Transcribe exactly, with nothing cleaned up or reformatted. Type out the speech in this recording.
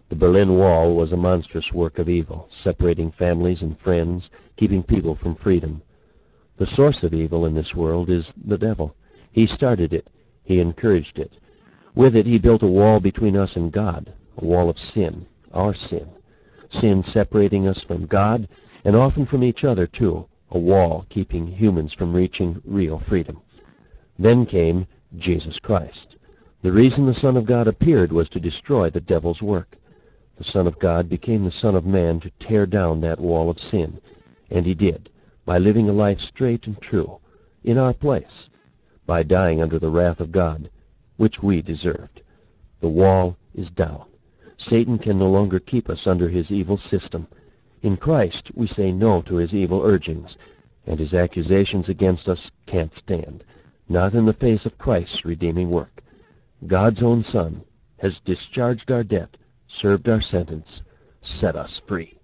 The Berlin Wall was a monstrous work of evil, separating families and friends, keeping people from freedom. The source of evil in this world is the devil. He started it. He encouraged it. With it he built a wall between us and God, a wall of sin, our sin. Sin separating us from God, and often from each other too, a wall keeping humans from reaching real freedom. Then came Jesus Christ. The reason the Son of God appeared was to destroy the devil's work. The Son of God became the Son of Man to tear down that wall of sin, and he did, by living a life straight and true, in our place, by dying under the wrath of God, which we deserved. The wall is down. Satan can no longer keep us under his evil system. In Christ we say no to his evil urgings, and his accusations against us can't stand, not in the face of Christ's redeeming work. God's own Son has discharged our debt, served our sentence, set us free.